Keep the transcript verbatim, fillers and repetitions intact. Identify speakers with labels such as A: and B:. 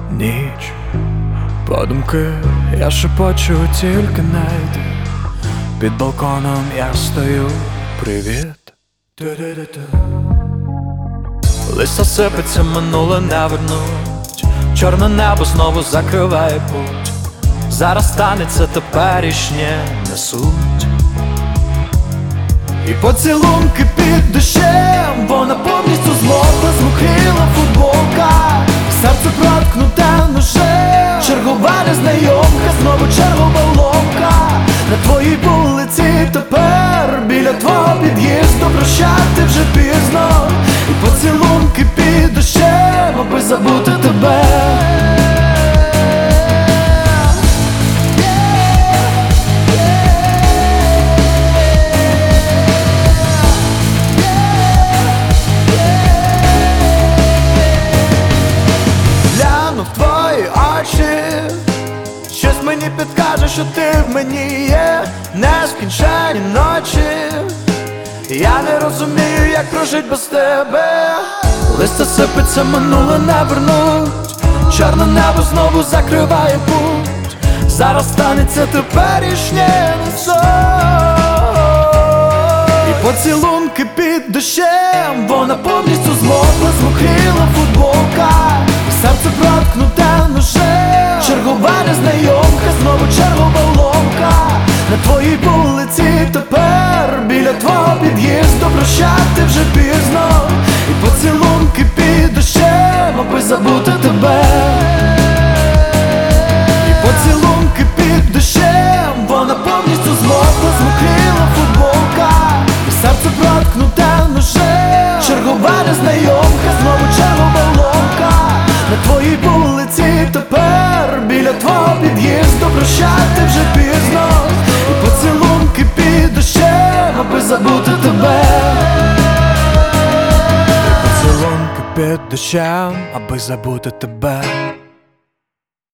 A: Ніч, подумки, я шепочу, тільки не йди. Під балконом я стою, привіт. Листа сипеться, минуле не вернуть. Чорне небо знову закриває путь. Зараз станеться, теперішнє не суть. І поцілунки під дощем, вона повністю змокла, змокріла футболка. Серце проткнуте ножем, чергова незнайомка, знову чергова ломка. На твоїй вулиці тепер, біля твого під'їзду, прощати вже пізно. І поцілунки під дощем, аби забути тебе. Щось мені підкаже, що ти в мені є, нескінчені ночі. Я не розумію, як прожить без тебе. Листя сипеться, минуле не вернуть. Чорне небо знову закриває путь. Зараз станеться теперішнє не сон. І поцілунки під дощем, вона повністю змокла, змокріла футболка. Серце проткнуте ножем, чергова незнайомка, знову чергова ломка. На твоїй вулиці тепер, біля твого під'їзду, прощати вже пізно. І поцілунки під дощем, аби забути тебе. І поцілунки під дощем, вона повністю змокла, змокріла футболка. І серце проткнуте ножем, чергова незнайомка, знову чергова ломка. На твоїй вулиці тепер, біля твого під'їзду, прощати вже пізно. І поцілунки під дощем, аби забути тебе. І поцілунки під дощем, аби забути тебе.